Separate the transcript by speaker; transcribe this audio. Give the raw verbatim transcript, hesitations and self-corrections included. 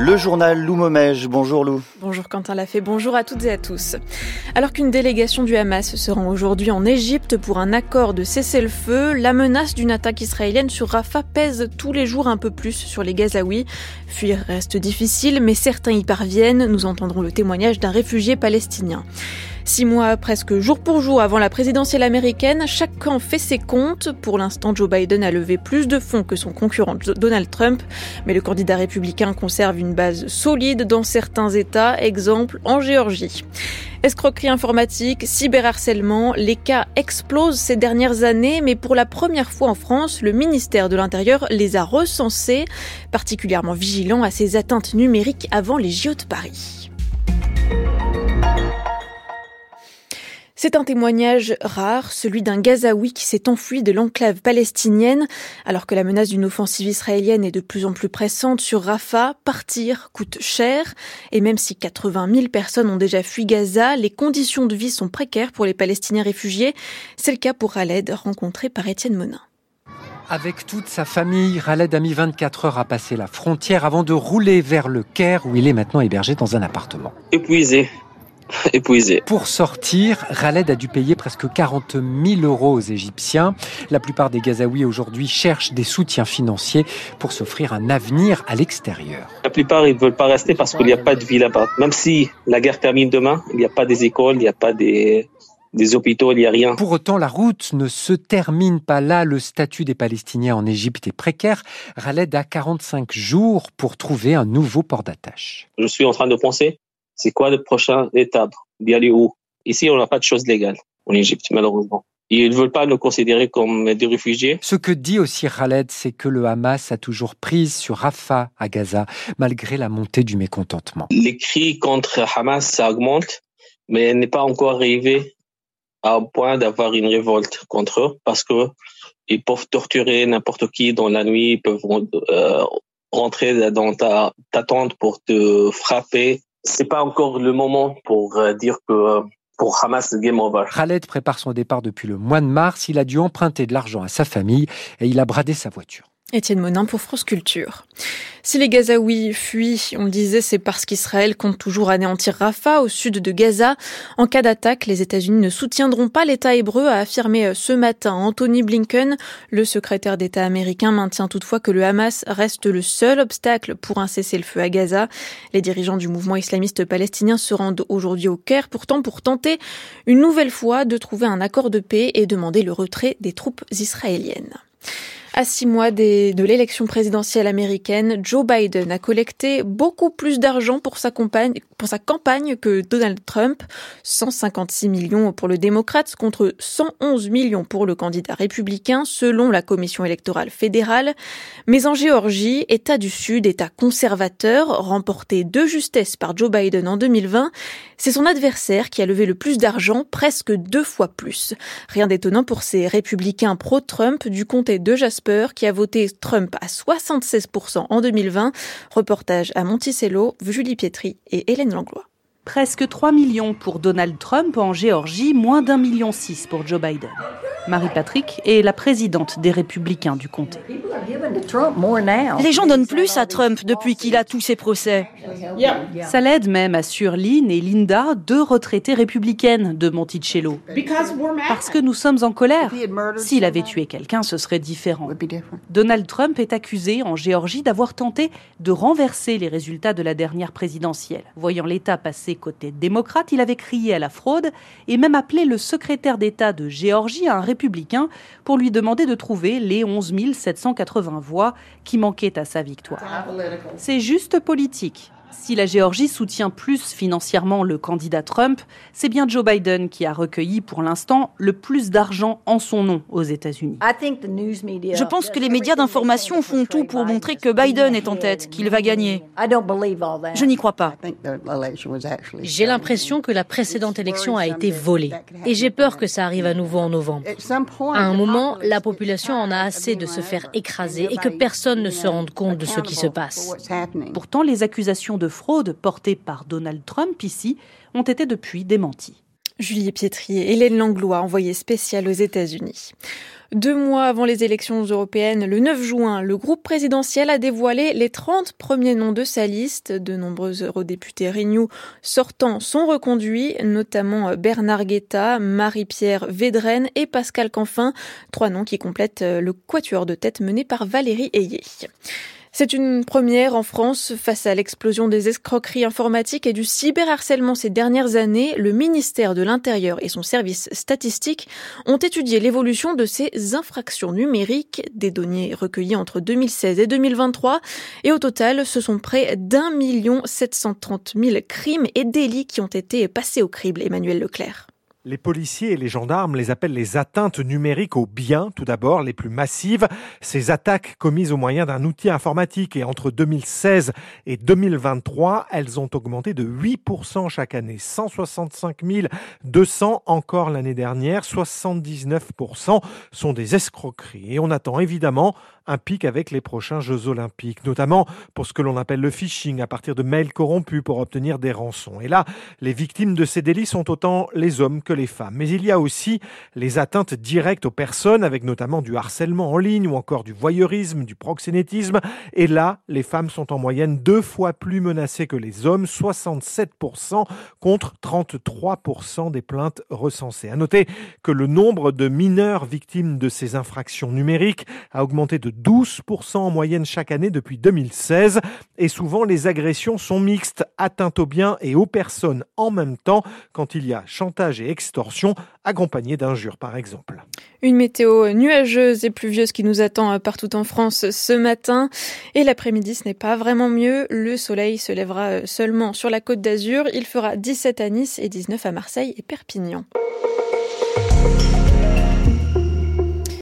Speaker 1: Le journal Lou Momège. Bonjour Lou.
Speaker 2: Bonjour Quentin Lafay, bonjour à toutes et à tous. Alors qu'une délégation du Hamas se rend aujourd'hui en Égypte pour un accord de cessez-le-feu, la menace d'une attaque israélienne sur Rafah pèse tous les jours un peu plus sur les Gazaouis. Fuir reste difficile, mais certains y parviennent. Nous entendrons le témoignage d'un réfugié palestinien. Six mois presque jour pour jour avant la présidentielle américaine, chaque camp fait ses comptes. Pour l'instant, Joe Biden a levé plus de fonds que son concurrent Donald Trump. Mais le candidat républicain conserve une base solide dans certains États, exemple en Géorgie. Escroquerie informatique, cyberharcèlement, les cas explosent ces dernières années, mais pour la première fois en France, le ministère de l'Intérieur les a recensés, particulièrement vigilant à ces atteintes numériques avant les J O de Paris. C'est un témoignage rare, celui d'un Gazaoui qui s'est enfui de l'enclave palestinienne. Alors que la menace d'une offensive israélienne est de plus en plus pressante sur Rafah, partir coûte cher. Et même si quatre-vingt mille personnes ont déjà fui Gaza, les conditions de vie sont précaires pour les Palestiniens réfugiés. C'est le cas pour Khaled, rencontré par Étienne Monin.
Speaker 3: Avec toute sa famille, Khaled a mis vingt-quatre heures à passer la frontière avant de rouler vers le Caire où il est maintenant hébergé dans un appartement.
Speaker 4: Épuisé. Épuisé.
Speaker 3: Pour sortir, Khaled a dû payer presque quarante mille euros aux Égyptiens. La plupart des Gazaouis aujourd'hui cherchent des soutiens financiers pour s'offrir un avenir à l'extérieur.
Speaker 4: La plupart, ils ne veulent pas rester parce qu'il n'y a pas de vie là-bas. Même si la guerre termine demain, il n'y a pas des écoles, il n'y a pas des... des hôpitaux, il n'y a rien.
Speaker 3: Pour autant, la route ne se termine pas là. Le statut des Palestiniens en Égypte est précaire. Khaled a quarante-cinq jours pour trouver un nouveau port d'attache.
Speaker 4: Je suis en train de penser, c'est quoi le prochain étape? D'y aller où? Ici, on n'a pas de choses légales en Égypte, malheureusement. Ils ne veulent pas nous considérer comme des réfugiés.
Speaker 3: Ce que dit aussi Khaled, c'est que le Hamas a toujours prise sur Rafah à Gaza, malgré la montée du mécontentement.
Speaker 4: Les cris contre Hamas, ça augmente, mais elle n'est pas encore arrivée à un point d'avoir une révolte contre eux, parce que ils peuvent torturer n'importe qui dans la nuit, ils peuvent euh, rentrer dans ta, ta tente pour te frapper. C'est pas encore le moment pour euh, dire que euh, pour Hamas, le game over.
Speaker 3: Khaled prépare son départ depuis le mois de mars. Il a dû emprunter de l'argent à sa famille et il a bradé sa voiture.
Speaker 2: Étienne Monin pour France Culture. Si les Gazaouis fuient, on le disait, c'est parce qu'Israël compte toujours anéantir Rafah, au sud de Gaza. En cas d'attaque, les États-Unis ne soutiendront pas l'État hébreu, a affirmé ce matin Anthony Blinken. Le secrétaire d'État américain maintient toutefois que le Hamas reste le seul obstacle pour un cessez-le-feu à Gaza. Les dirigeants du mouvement islamiste palestinien se rendent aujourd'hui au Caire, pourtant pour tenter une nouvelle fois de trouver un accord de paix et demander le retrait des troupes israéliennes. À six mois des, de l'élection présidentielle américaine, Joe Biden a collecté beaucoup plus d'argent pour sa, campagne, pour sa campagne que Donald Trump. cent cinquante-six millions pour le démocrate contre cent onze millions pour le candidat républicain, selon la commission électorale fédérale. Mais en Géorgie, État du Sud, État conservateur, remporté de justesse par Joe Biden en deux mille vingt, c'est son adversaire qui a levé le plus d'argent, presque deux fois plus. Rien d'étonnant pour ces républicains pro-Trump du comté de Jasper, qui a voté Trump à soixante-seize pour cent en deux mille vingt. Reportage à Monticello, Julie Pietri et Hélène Langlois.
Speaker 5: Presque trois millions pour Donald Trump en Géorgie, moins d'un million six pour Joe Biden. Marie Patrick est la présidente des Républicains du comté.
Speaker 6: Les gens donnent plus à Trump depuis qu'il a tous ses procès.
Speaker 5: Ça l'aide même, assurent Lynn et Linda, deux retraitées républicaines de Monticello. Parce que nous sommes en colère. S'il avait tué quelqu'un, ce serait différent. Donald Trump est accusé en Géorgie d'avoir tenté de renverser les résultats de la dernière présidentielle. Voyant l'État passer côté démocrate, il avait crié à la fraude et même appelé le secrétaire d'État de Géorgie, un républicain, pour lui demander de trouver les onze mille sept cent quatre-vingts voix qui manquaient à sa victoire. C'est juste politique. Si la Géorgie soutient plus financièrement le candidat Trump, c'est bien Joe Biden qui a recueilli pour l'instant le plus d'argent en son nom aux États-Unis.
Speaker 6: Je pense que les médias d'information font tout pour montrer que Biden est en tête, qu'il va gagner. Je n'y crois pas.
Speaker 7: J'ai l'impression que la précédente élection a été volée. Et j'ai peur que ça arrive à nouveau en novembre. À un moment, la population en a assez de se faire écraser et que personne ne se rende compte de ce qui se passe.
Speaker 5: Pourtant, les accusations de fraude portées par Donald Trump ici ont été depuis démenties.
Speaker 2: Julie Pietri et Hélène Langlois, envoyée spéciale aux États-Unis. Deux mois avant les élections européennes, le neuf juin, le groupe présidentiel a dévoilé les trente premiers noms de sa liste. De nombreux eurodéputés Renew sortants sont reconduits, notamment Bernard Guetta, Marie-Pierre Védrenne et Pascal Canfin, trois noms qui complètent le quatuor de tête mené par Valérie Ayé. C'est une première en France. Face à l'explosion des escroqueries informatiques et du cyberharcèlement ces dernières années, le ministère de l'Intérieur et son service statistique ont étudié l'évolution de ces infractions numériques, des données recueillies entre deux mille seize et deux mille vingt-trois. Et au total, ce sont près d'un million sept cent trente mille crimes et délits qui ont été passés au crible. Emmanuel Leclerc.
Speaker 8: Les policiers et les gendarmes les appellent les atteintes numériques aux biens, tout d'abord, les plus massives. Ces attaques commises au moyen d'un outil informatique et entre deux mille seize et deux mille vingt-trois, elles ont augmenté de huit pour cent chaque année. cent soixante-cinq mille deux cents encore l'année dernière, soixante-dix-neuf pour cent sont des escroqueries. Et on attend évidemment un pic avec les prochains Jeux Olympiques, notamment pour ce que l'on appelle le phishing, à partir de mails corrompus pour obtenir des rançons. Et là, les victimes de ces délits sont autant les hommes que les femmes. Mais il y a aussi les atteintes directes aux personnes, avec notamment du harcèlement en ligne ou encore du voyeurisme, du proxénétisme. Et là, les femmes sont en moyenne deux fois plus menacées que les hommes, soixante-sept pour cent contre trente-trois pour cent des plaintes recensées. À noter que le nombre de mineurs victimes de ces infractions numériques a augmenté de douze pour cent en moyenne chaque année depuis deux mille seize. Et souvent, les agressions sont mixtes, atteintes aux biens et aux personnes en même temps, quand il y a chantage et extorsion, accompagnée d'injures par exemple.
Speaker 2: Une météo nuageuse et pluvieuse qui nous attend partout en France ce matin. Et l'après-midi, ce n'est pas vraiment mieux. Le soleil se lèvera seulement sur la Côte d'Azur. Il fera dix-sept à Nice et dix-neuf à Marseille et Perpignan.